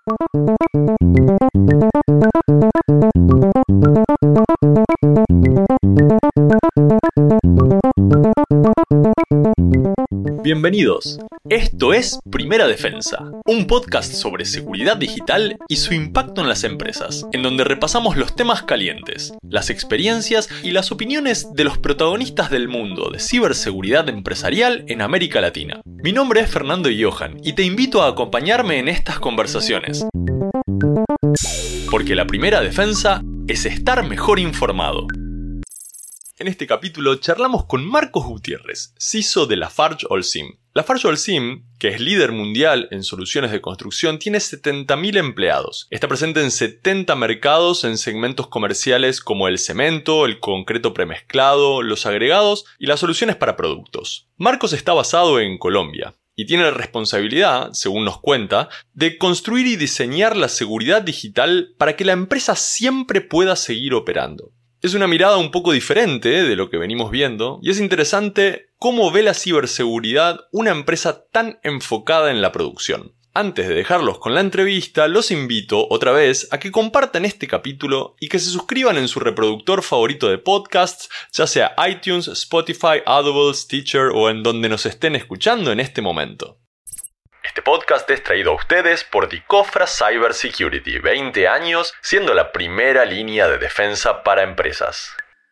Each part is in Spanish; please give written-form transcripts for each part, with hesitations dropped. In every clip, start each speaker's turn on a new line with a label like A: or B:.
A: Bienvenidos, esto es Primera Defensa, un podcast sobre seguridad digital y su impacto en las empresas, en donde repasamos los temas calientes, las experiencias y las opiniones de los protagonistas del mundo de ciberseguridad empresarial en América Latina. Mi nombre es Fernando Johan y te invito a acompañarme en estas conversaciones, porque la primera defensa es estar mejor informado. En este capítulo charlamos con Marcos Gutiérrez, CISO de Lafarge Holcim. Lafarge Holcim, que es líder mundial en soluciones de construcción, tiene 70.000 empleados. Está presente en 70 mercados en segmentos comerciales como el cemento, el concreto premezclado, los agregados y las soluciones para productos. Marcos está basado en Colombia y tiene la responsabilidad, según nos cuenta, de construir y diseñar la seguridad digital para que la empresa siempre pueda seguir operando. Es una mirada un poco diferente de lo que venimos viendo y es interesante cómo ve la ciberseguridad una empresa tan enfocada en la producción. Antes de dejarlos con la entrevista, los invito otra vez a que compartan este capítulo y que se suscriban en su reproductor favorito de podcasts, ya sea iTunes, Spotify, Audible, Stitcher o en donde nos estén escuchando en este momento. Este podcast es traído a ustedes por Dicofra Cybersecurity, 20 años siendo la primera línea de defensa para empresas.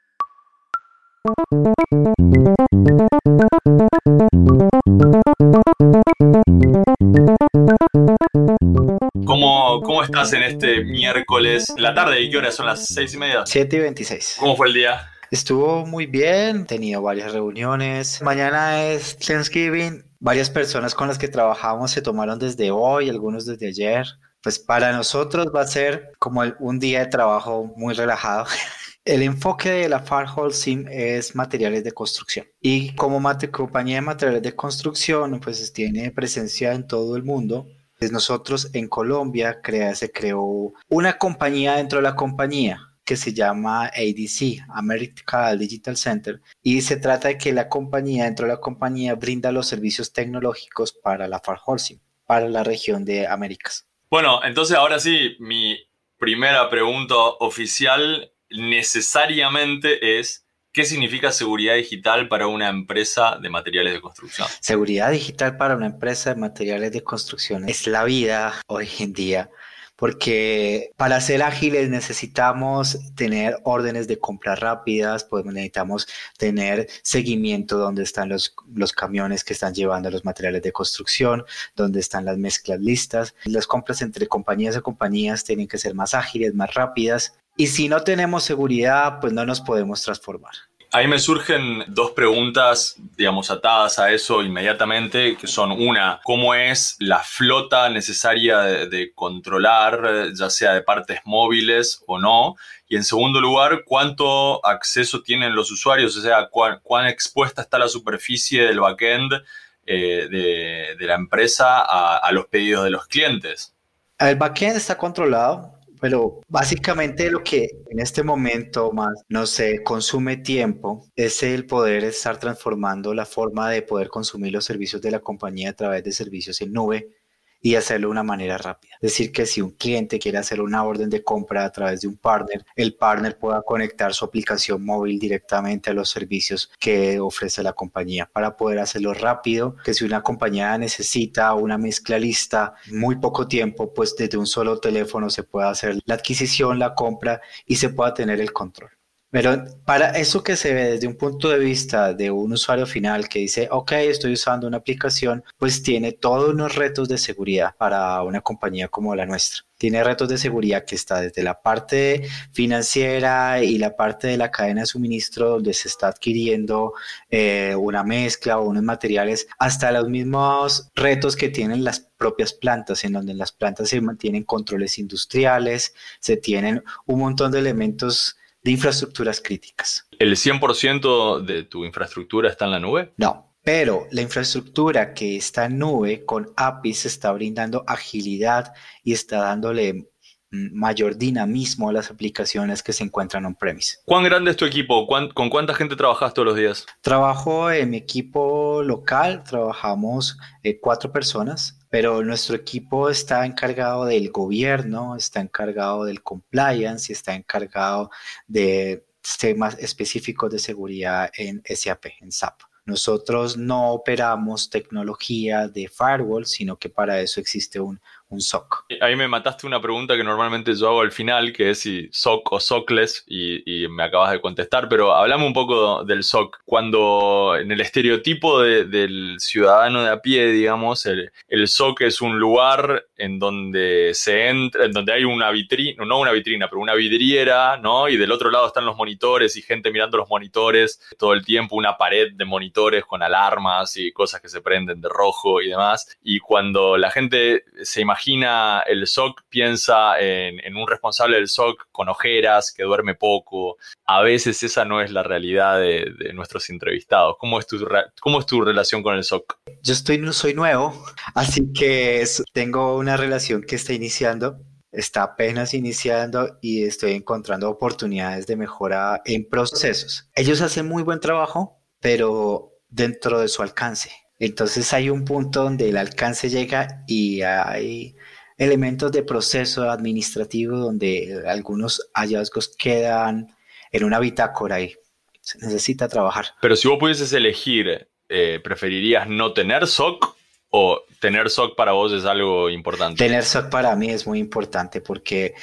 A: ¿Cómo estás en este miércoles? La tarde, ¿y qué hora son las 6:30?
B: 7:26.
A: ¿Cómo fue el día?
B: Estuvo muy bien, he tenido varias reuniones. Mañana es Thanksgiving. Varias personas con las que trabajamos se tomaron desde hoy, algunos desde ayer. Pues para nosotros va a ser como un día de trabajo muy relajado. El enfoque de Lafarge Holcim es materiales de construcción. Y como compañía de materiales de construcción, pues tiene presencia en todo el mundo. Pues nosotros en Colombia se creó una compañía dentro de la compañía que se llama ADC, American Digital Center, y se trata de que la compañía, dentro de la compañía, brinda los servicios tecnológicos para Lafarge Holcim, para la región de Américas.
A: Bueno, entonces ahora sí, mi primera pregunta oficial necesariamente es: ¿qué significa seguridad digital para una empresa de materiales de construcción?
B: Seguridad digital para una empresa de materiales de construcción es la vida hoy en día. Porque para ser ágiles necesitamos tener órdenes de compra rápidas, pues necesitamos tener seguimiento donde están los camiones que están llevando los materiales de construcción, donde están las mezclas listas. Las compras entre compañías y compañías tienen que ser más ágiles, más rápidas. Y si no tenemos seguridad, pues no nos podemos transformar.
A: Ahí me surgen dos preguntas, digamos, atadas a eso inmediatamente, que son una: ¿cómo es la flota necesaria de controlar, ya sea de partes móviles o no? Y en segundo lugar, ¿cuánto acceso tienen los usuarios? O sea, ¿cuán expuesta está la superficie del backend de la empresa a los pedidos de los clientes?
B: El backend está controlado. Pero básicamente lo que en este momento más nos consume tiempo es el poder estar transformando la forma de poder consumir los servicios de la compañía a través de servicios en nube y hacerlo de una manera rápida. Es decir, que si un cliente quiere hacer una orden de compra a través de un partner, el partner pueda conectar su aplicación móvil directamente a los servicios que ofrece la compañía para poder hacerlo rápido, que si una compañía necesita una mezcla lista en muy poco tiempo, pues desde un solo teléfono se pueda hacer la adquisición, la compra y se pueda tener el control. Pero para eso que se ve desde un punto de vista de un usuario final que dice, ok, estoy usando una aplicación, pues tiene todos unos retos de seguridad para una compañía como la nuestra. Tiene retos de seguridad que está desde la parte financiera y la parte de la cadena de suministro donde se está adquiriendo una mezcla o unos materiales, hasta los mismos retos que tienen las propias plantas, en donde en las plantas se mantienen controles industriales, se tienen un montón de elementos de infraestructuras críticas.
A: ¿El 100% de tu infraestructura está en la nube?
B: No, pero la infraestructura que está en nube con APIs está brindando agilidad y está dándole mayor dinamismo a las aplicaciones que se encuentran on-premise.
A: ¿Cuán grande es tu equipo? ¿Con cuánta gente trabajas todos los días?
B: Trabajo en mi equipo local, trabajamos 4 personas. pero nuestro equipo está encargado del gobierno, está encargado del compliance y está encargado de temas específicos de seguridad en SAP, en SAP. Nosotros no operamos tecnología de firewall, sino que para eso existe un SOC.
A: Ahí me mataste una pregunta que normalmente yo hago al final, que es si SOC o SOCless, y me acabas de contestar, pero hablame un poco del SOC. Cuando en el estereotipo del ciudadano de a pie, digamos, el SOC es un lugar en donde se entra, en donde hay una vitrina, no una vitrina, pero una vidriera, ¿no? Y del otro lado están los monitores y gente mirando los monitores todo el tiempo, una pared de monitores con alarmas y cosas que se prenden de rojo y demás. Y cuando la gente se imagina el SOC, piensa en un responsable del SOC con ojeras, que duerme poco. A veces esa no es la realidad de nuestros entrevistados. ¿Cómo es tu relación con el SOC?
B: Yo soy nuevo, así que tengo una relación que está iniciando, está apenas iniciando y estoy encontrando oportunidades de mejora en procesos. Ellos hacen muy buen trabajo, pero dentro de su alcance. Entonces hay un punto donde el alcance llega y hay elementos de proceso administrativo donde algunos hallazgos quedan en una bitácora y se necesita trabajar.
A: Pero si vos pudieses elegir, ¿preferirías no tener SOC o tener SOC para vos es algo importante?
B: Tener SOC para mí es muy importante porque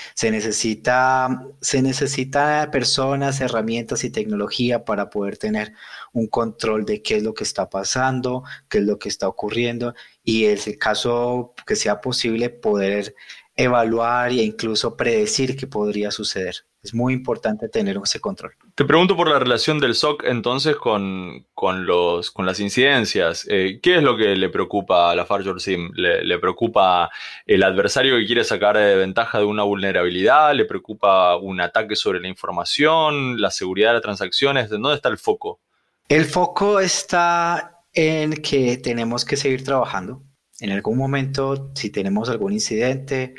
B: se necesita personas, herramientas y tecnología para poder tener un control de qué es lo que está pasando, qué es lo que está ocurriendo y en el caso que sea posible poder evaluar e incluso predecir qué podría suceder. Es muy importante tener ese control.
A: Te pregunto por la relación del SOC entonces con las incidencias. ¿Qué es lo que le preocupa a la FargeSIM? ¿Le preocupa el adversario que quiere sacar ventaja de una vulnerabilidad? ¿Le preocupa un ataque sobre la información? ¿La seguridad de las transacciones? ¿Dónde está el foco?
B: El foco está en que tenemos que seguir trabajando. En algún momento, si tenemos algún incidente,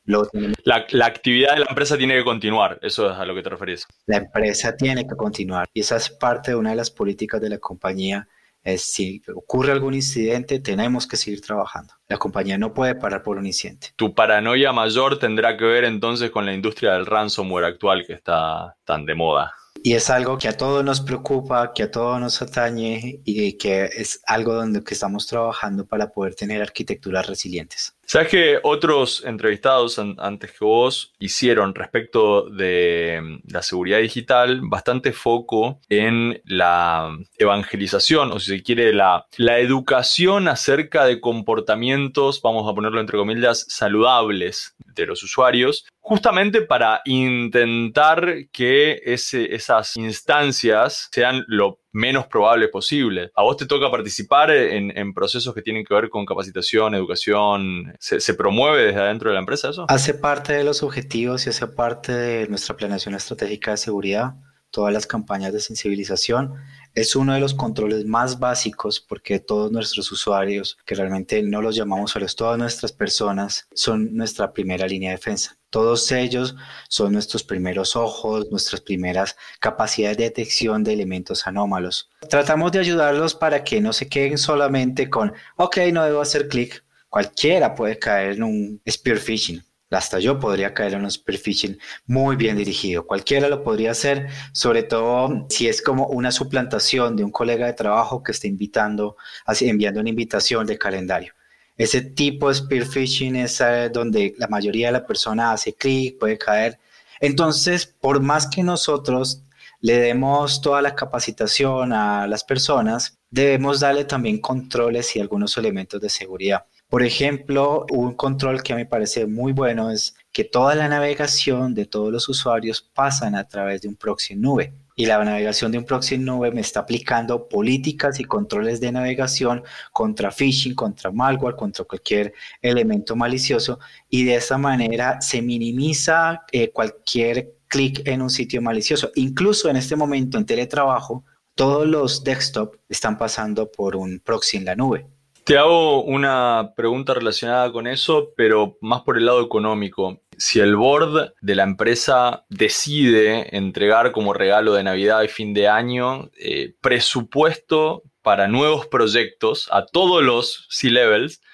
A: La actividad de la empresa tiene que continuar, eso es a lo que te referís.
B: la empresa tiene que continuar. Y esa es parte de una de las políticas de la compañía. Es si ocurre algún incidente, tenemos que seguir trabajando. La compañía no puede parar por un incidente.
A: Tu paranoia mayor tendrá que ver entonces con la industria del ransomware actual que está tan de moda.
B: Y es algo que a todos nos preocupa, que a todos nos atañe y que es algo donde que estamos trabajando para poder tener arquitecturas resilientes.
A: ¿Sabes que otros entrevistados antes que vos hicieron respecto de la seguridad digital bastante foco en la evangelización, o si se quiere, la educación acerca de comportamientos, vamos a ponerlo entre comillas, saludables de los usuarios, justamente para intentar que esas instancias sean lo menos probable posible? ¿A vos te toca participar en procesos que tienen que ver con capacitación, educación? ¿Se promueve desde adentro de la empresa eso?
B: Hace parte de los objetivos y hace parte de nuestra planeación estratégica de seguridad, todas las campañas de sensibilización. Es uno de los controles más básicos porque todos nuestros usuarios, que realmente no los llamamos usuarios, todas nuestras personas son nuestra primera línea de defensa. Todos ellos son nuestros primeros ojos, nuestras primeras capacidades de detección de elementos anómalos. Tratamos de ayudarlos para que no se queden solamente con, ok, no debo hacer clic. Cualquiera puede caer en un spear phishing. Hasta yo podría caer en un spear phishing muy bien dirigido. Cualquiera lo podría hacer, sobre todo si es como una suplantación de un colega de trabajo que está enviando una invitación de calendario. Ese tipo de spear phishing es donde la mayoría de la persona hace clic, puede caer. Entonces, por más que nosotros le demos toda la capacitación a las personas, debemos darle también controles y algunos elementos de seguridad. Por ejemplo, un control que me parece muy bueno es que toda la navegación de todos los usuarios pasan a través de un proxy en nube. Y la navegación de un proxy en nube me está aplicando políticas y controles de navegación contra phishing, contra malware, contra cualquier elemento malicioso. Y de esa manera se minimiza cualquier clic en un sitio malicioso. Incluso en este momento en teletrabajo, todos los desktop están pasando por un proxy en la nube.
A: Te hago una pregunta relacionada con eso, pero más por el lado económico. Si el board de la empresa decide entregar como regalo de Navidad y fin de año presupuesto para nuevos proyectos a todos los C-levels,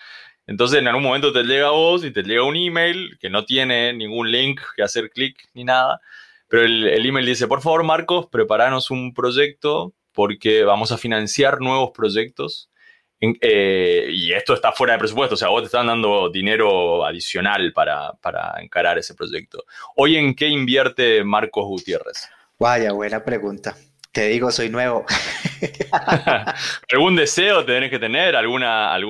A: Entonces en algún momento te llega a vos y te llega un email que no tiene ningún link que hacer clic ni nada, pero el email dice, por favor, Marcos, preparanos un proyecto porque vamos a financiar nuevos proyectos y esto está fuera de presupuesto, o sea, vos te están dando dinero adicional para encarar ese proyecto. ¿Hoy en qué invierte Marcos Gutiérrez?
B: Vaya, buena pregunta. Te digo, soy nuevo.
A: ¿Algún deseo te tenés que tener? ¿Algún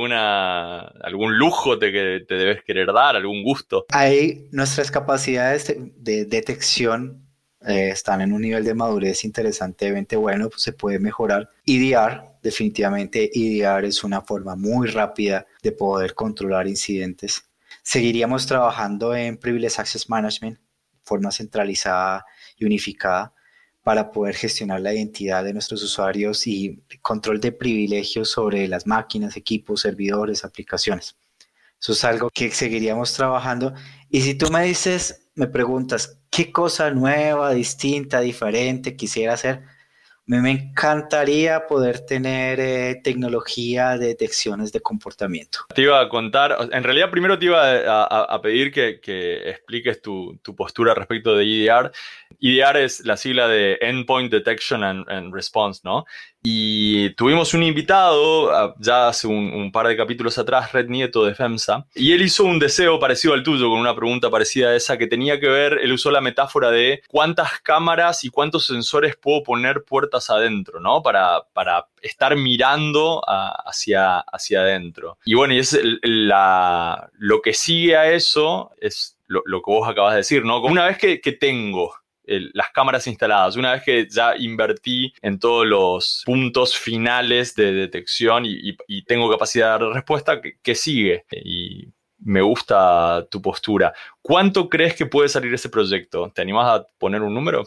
A: lujo que te debes querer dar? ¿Algún gusto?
B: Ahí nuestras capacidades de detección están en un nivel de madurez interesantemente bueno, pues se puede mejorar. EDR, definitivamente EDR es una forma muy rápida de poder controlar incidentes. Seguiríamos trabajando en Privileged Access Management, forma centralizada y unificada, para poder gestionar la identidad de nuestros usuarios y control de privilegios sobre las máquinas, equipos, servidores, aplicaciones. Eso es algo que seguiríamos trabajando. Y si tú me preguntas, ¿qué cosa nueva, distinta, diferente quisiera hacer? Me encantaría poder tener tecnología de detecciones de comportamiento.
A: Te iba a contar, en realidad primero te iba a pedir que expliques tu postura respecto de EDR. EDR es la sigla de Endpoint Detection and Response, ¿no? Y tuvimos un invitado ya hace un par de capítulos atrás, Red Nieto de FEMSA, y él hizo un deseo parecido al tuyo, con una pregunta parecida a esa, que tenía que ver, él usó la metáfora de cuántas cámaras y cuántos sensores puedo poner puertas adentro, ¿no? Para estar mirando hacia adentro. Y bueno, y es lo que sigue a eso es lo que vos acabas de decir, ¿no? Una vez que tengo las cámaras instaladas, una vez que ya invertí en todos los puntos finales de detección y tengo capacidad de respuesta, ¿qué sigue? Y me gusta tu postura. ¿Cuánto crees que puede salir ese proyecto? ¿Te animás a poner un número?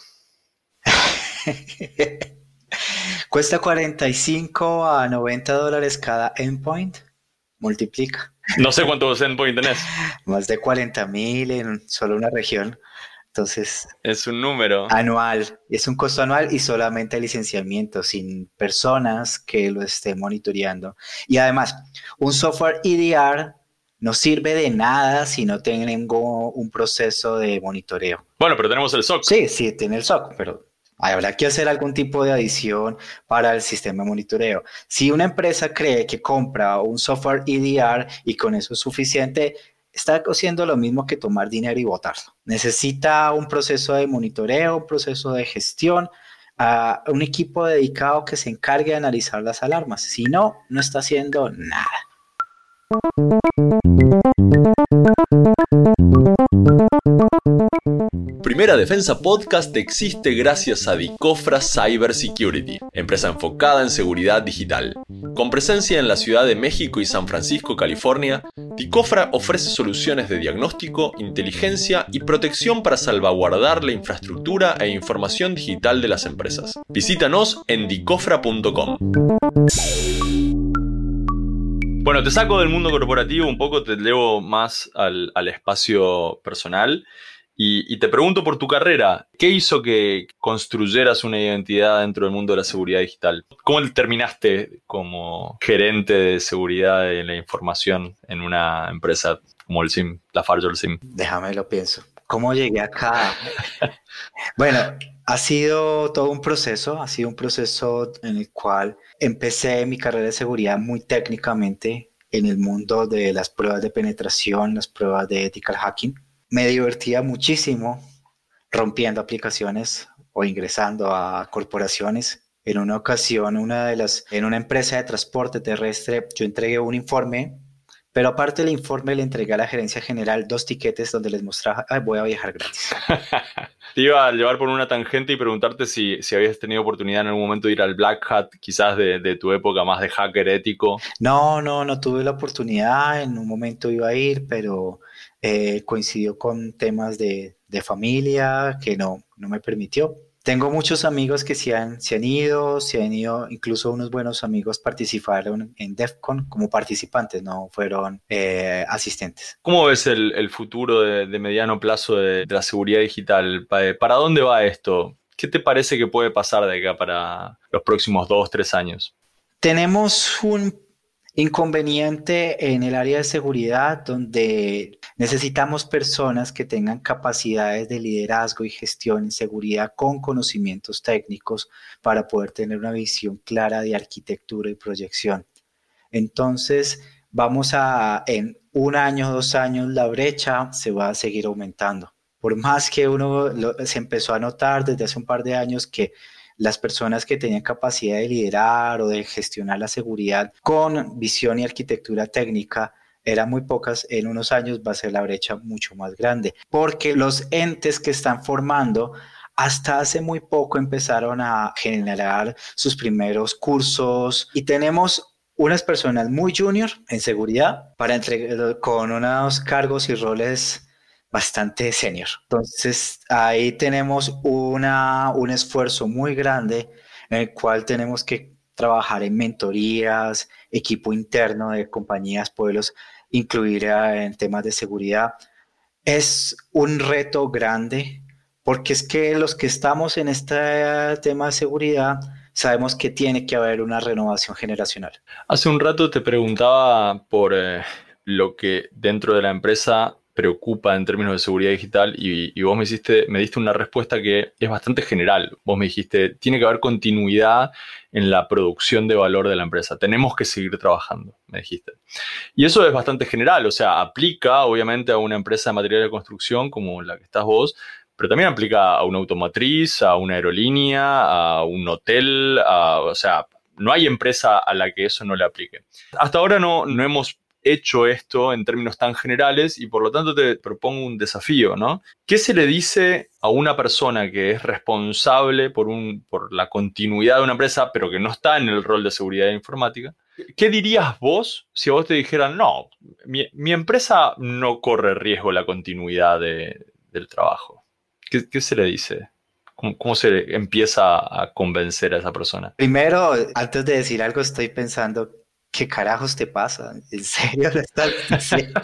B: Cuesta $45 a $90 cada endpoint. Multiplica.
A: No sé cuántos endpoint tenés.
B: Más de 40,000 en solo una región. Entonces,
A: es un número
B: anual. Es un costo anual y solamente licenciamiento, sin personas que lo estén monitoreando. Y además, un software EDR no sirve de nada si no tengo un proceso de monitoreo.
A: Bueno, pero tenemos el SOC.
B: Sí, tiene el SOC, pero habrá que hacer algún tipo de adición para el sistema de monitoreo. Si una empresa cree que compra un software EDR y con eso es suficiente, está haciendo lo mismo que tomar dinero y botarlo. Necesita un proceso de monitoreo, un proceso de gestión, un equipo dedicado que se encargue de analizar las alarmas. Si no, no está haciendo nada.
A: Primera Defensa Podcast existe gracias a Dicofra Cyber Security, empresa enfocada en seguridad digital. Con presencia en la Ciudad de México y San Francisco, California, Dicofra ofrece soluciones de diagnóstico, inteligencia y protección para salvaguardar la infraestructura e información digital de las empresas. Visítanos en dicofra.com. Bueno, te saco del mundo corporativo un poco, te llevo más al espacio personal. Y te pregunto por tu carrera, ¿qué hizo que construyeras una identidad dentro del mundo de la seguridad digital? ¿Cómo terminaste como gerente de seguridad de la información en una empresa como el SIM, Lafarge el SIM?
B: Déjame lo pienso. ¿Cómo llegué acá? Bueno, ha sido todo un proceso, en el cual empecé mi carrera de seguridad muy técnicamente en el mundo de las pruebas de penetración, las pruebas de ethical hacking. Me divertía muchísimo rompiendo aplicaciones o ingresando a corporaciones. En una ocasión, en una empresa de transporte terrestre, yo entregué un informe, pero aparte del informe le entregué a la gerencia general 2 tiquetes donde les mostraba, voy a viajar gratis.
A: Te iba a llevar por una tangente y preguntarte si habías tenido oportunidad en algún momento de ir al Black Hat, quizás de tu época más de hacker ético.
B: No tuve la oportunidad, en un momento iba a ir, pero coincidió con temas de familia que no me permitió. Tengo muchos amigos que se han ido, incluso unos buenos amigos participaron en DEF CON como participantes, no fueron asistentes.
A: ¿Cómo ves el futuro de mediano plazo de la seguridad digital? ¿Para dónde va esto? ¿Qué te parece que puede pasar de acá para los próximos 2-3 años?
B: Tenemos Inconveniente en el área de seguridad, donde necesitamos personas que tengan capacidades de liderazgo y gestión en seguridad con conocimientos técnicos para poder tener una visión clara de arquitectura y proyección. Entonces, en 1 año, 2 años, la brecha se va a seguir aumentando. Por más que se empezó a notar desde hace un par de años que las personas que tenían capacidad de liderar o de gestionar la seguridad con visión y arquitectura técnica eran muy pocas, en unos años va a ser la brecha mucho más grande, porque los entes que están formando hasta hace muy poco empezaron a generar sus primeros cursos y tenemos unas personas muy junior en seguridad con unos cargos y roles bastante senior. Entonces, ahí tenemos un esfuerzo muy grande en el cual tenemos que trabajar en mentorías, equipo interno de compañías, poderlos incluir en temas de seguridad. Es un reto grande porque es que los que estamos en este tema de seguridad sabemos que tiene que haber una renovación generacional.
A: Hace un rato te preguntaba por lo que dentro de la empresa preocupa en términos de seguridad digital y vos me diste una respuesta que es bastante general. Vos me dijiste, tiene que haber continuidad en la producción de valor de la empresa. Tenemos que seguir trabajando, me dijiste. Y eso es bastante general, o sea, aplica obviamente a una empresa de material de construcción como la que estás vos, pero también aplica a una automotriz, a una aerolínea, a un hotel, o sea, no hay empresa a la que eso no le aplique. Hasta ahora no hemos hecho esto en términos tan generales y por lo tanto te propongo un desafío, ¿no? ¿Qué se le dice a una persona que es responsable por la continuidad de una empresa, pero que no está en el rol de seguridad informática? ¿Qué dirías vos si a vos te dijeran, no, mi empresa no corre riesgo la continuidad del trabajo? ¿Qué se le dice? ¿Cómo se empieza a convencer a esa persona?
B: Primero, antes de decir algo, estoy pensando, ¿qué carajos te pasa? ¿En serio lo estás diciendo?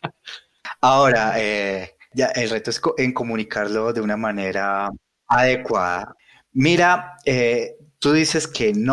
B: Ahora, ya el reto es en comunicarlo de una manera adecuada. Mira, tú dices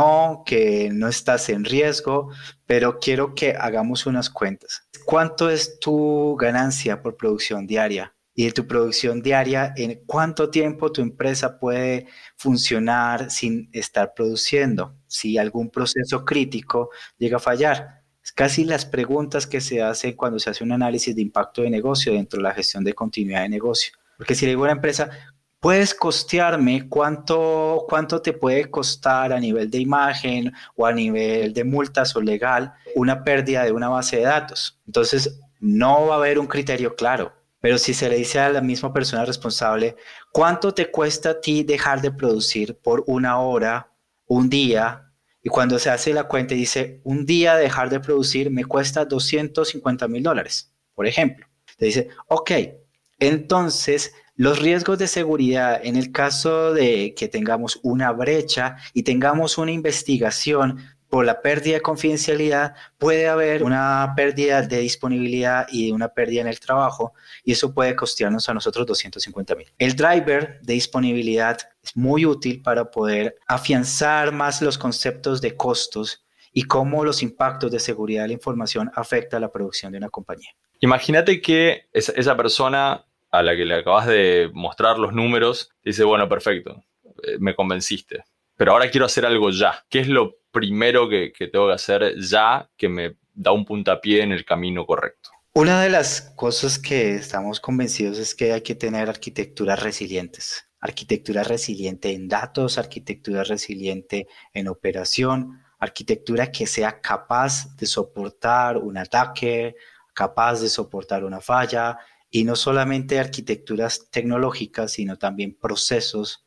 B: que no estás en riesgo, pero quiero que hagamos unas cuentas. ¿Cuánto es tu ganancia por producción diaria? Y de tu producción diaria, ¿en cuánto tiempo tu empresa puede funcionar sin estar produciendo? Si algún proceso crítico llega a fallar. Es casi las preguntas que se hacen cuando se hace un análisis de impacto de negocio dentro de la gestión de continuidad de negocio. Porque si le digo a una empresa, ¿puedes costearme cuánto te puede costar a nivel de imagen o a nivel de multas o legal una pérdida de una base de datos? Entonces, no va a haber un criterio claro. Pero si se le dice a la misma persona responsable, ¿cuánto te cuesta a ti dejar de producir por 1 hora, un día? Y cuando se hace la cuenta y dice, un día dejar de producir me cuesta $250,000, por ejemplo. Te dice, ok, entonces los riesgos de seguridad en el caso de que tengamos una brecha y tengamos una investigación por la pérdida de confidencialidad, puede haber una pérdida de disponibilidad y una pérdida en el trabajo, y eso puede costearnos a nosotros 250,000. El driver de disponibilidad es muy útil para poder afianzar más los conceptos de costos y cómo los impactos de seguridad de la información afectan a la producción de una compañía.
A: Imagínate que esa persona a la que le acabas de mostrar los números dice, bueno, perfecto, me convenciste, pero ahora quiero hacer algo ya. ¿Qué es lo primero que tengo que hacer ya que me da un puntapié en el camino correcto?
B: Una de las cosas que estamos convencidos es que hay que tener arquitecturas resilientes. Arquitectura resiliente en datos, arquitectura resiliente en operación, arquitectura que sea capaz de soportar un ataque, capaz de soportar una falla, y no solamente arquitecturas tecnológicas, sino también procesos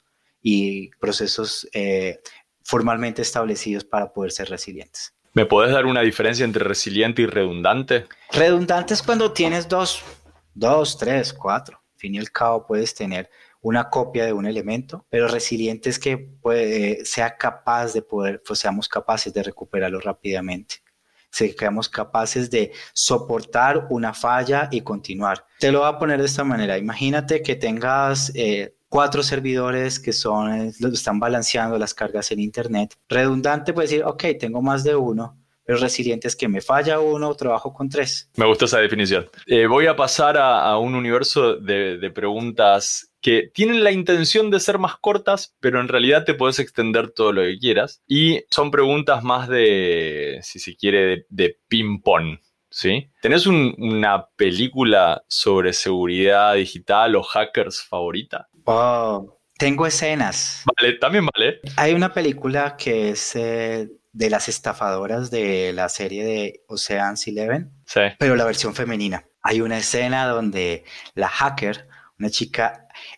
B: formalmente establecidos para poder ser resilientes.
A: ¿Me podés dar una diferencia entre resiliente y redundante?
B: Redundante es cuando tienes dos, tres, cuatro. Al fin y al cabo puedes tener una copia de un elemento, pero resiliente es que seamos capaces de recuperarlo rápidamente. Seamos capaces de soportar una falla y continuar. Te lo voy a poner de esta manera. Imagínate que tengas 4 servidores que están balanceando las cargas en Internet. Redundante puede decir, ok, tengo más de uno, pero resiliente es que me falla uno, trabajo con 3.
A: Me gustó esa definición. Voy a pasar a un universo de preguntas que tienen la intención de ser más cortas, pero en realidad te puedes extender todo lo que quieras. Y son preguntas más de, si se quiere, de ping-pong, ¿sí? ¿Tenés una película sobre seguridad digital o hackers favorita?
B: Oh, tengo escenas.
A: Vale, también vale.
B: Hay una película que es de las estafadoras de la serie de Ocean's 11,
A: Sí.
B: pero la versión femenina. Hay una escena donde la hacker, una chica,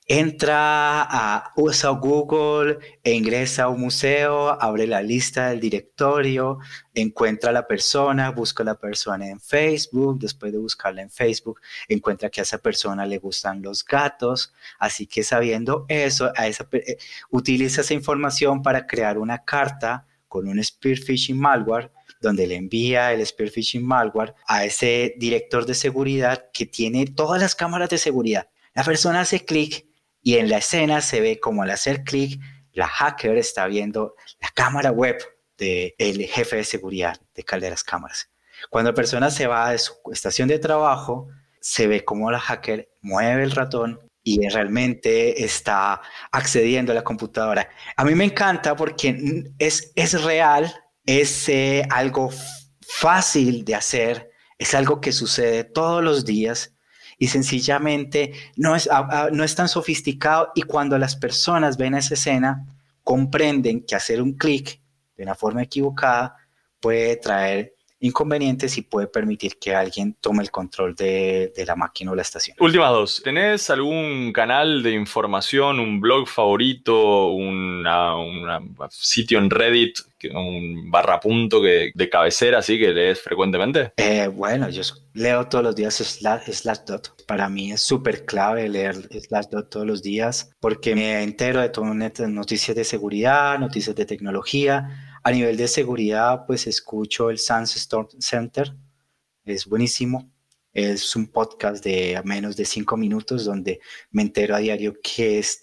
B: usa Google e ingresa a un museo, abre la lista del directorio, encuentra a la persona, busca a la persona en Facebook, después de buscarla en Facebook, encuentra que a esa persona le gustan los gatos, así que sabiendo eso, utiliza esa información para crear una carta con un spear phishing malware, donde le envía el spear phishing malware a ese director de seguridad que tiene todas las cámaras de seguridad. La persona hace clic y en la escena se ve como al hacer clic, la hacker está viendo la cámara web del jefe de seguridad de las cámaras. Cuando la persona se va de su estación de trabajo, se ve como la hacker mueve el ratón y realmente está accediendo a la computadora. A mí me encanta porque es real, es algo fácil de hacer, es algo que sucede todos los días. Y sencillamente no es tan sofisticado, y cuando las personas ven esa escena, comprenden que hacer un clic de una forma equivocada puede traer inconvenientes y puede permitir que alguien tome el control de la máquina o la estación.
A: Últimas dos. ¿Tenés algún canal de información, un blog favorito, un sitio en Reddit, un barrapunto de cabecera, así que lees frecuentemente?
B: Bueno, yo leo todos los días Slashdot. Para mí es súper clave leer Slashdot todos los días porque me entero de todas las noticias de seguridad, noticias de tecnología. A nivel de seguridad, pues escucho el Sandstorm Center, es buenísimo. Es un podcast de menos de 5 minutos donde me entero a diario qué es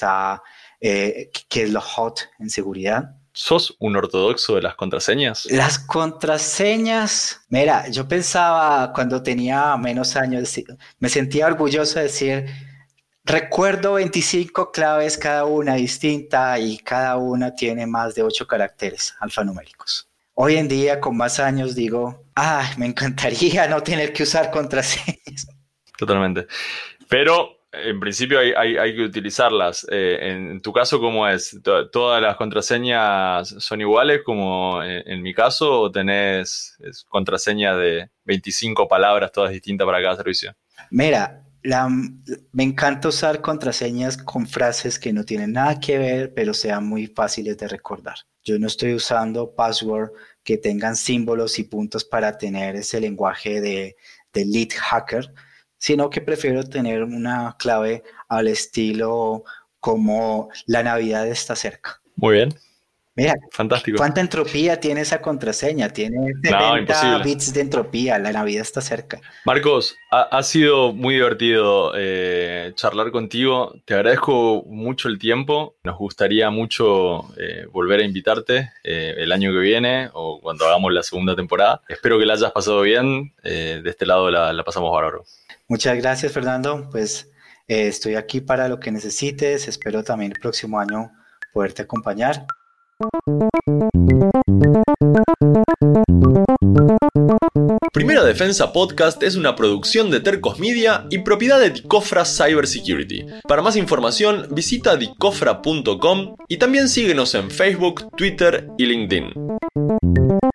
B: lo hot en seguridad.
A: ¿Sos un ortodoxo de las contraseñas?
B: Las contraseñas, mira, yo pensaba cuando tenía menos años, me sentía orgulloso de decir, recuerdo 25 claves, cada una distinta y cada una tiene más de 8 caracteres alfanuméricos. Hoy en día, con más años, digo, me encantaría no tener que usar contraseñas.
A: Totalmente. Pero en principio hay que utilizarlas. En tu caso, ¿cómo es? ¿Todas las contraseñas son iguales como en mi caso? ¿O tenés contraseña de 25 palabras, todas distintas para cada servicio?
B: Mira, me encanta usar contraseñas con frases que no tienen nada que ver, pero sean muy fáciles de recordar. Yo no estoy usando password que tengan símbolos y puntos para tener ese lenguaje de lead hacker, sino que prefiero tener una clave al estilo como la Navidad está cerca.
A: Muy bien.
B: Mira,
A: fantástico.
B: ¿Cuánta entropía tiene esa contraseña? Tiene 70 bits de entropía. La Navidad está cerca.
A: Marcos, ha sido muy divertido charlar contigo. Te agradezco mucho el tiempo. Nos gustaría mucho volver a invitarte el año que viene o cuando hagamos la segunda temporada. Espero que la hayas pasado bien. De este lado la pasamos bárbaro.
B: Muchas gracias, Fernando. Pues estoy aquí para lo que necesites. Espero también el próximo año poderte acompañar.
A: Primera Defensa Podcast es una producción de Tercos Media y propiedad de Dicofra Cybersecurity. Para más información visita dicofra.com y también síguenos en Facebook, Twitter y LinkedIn.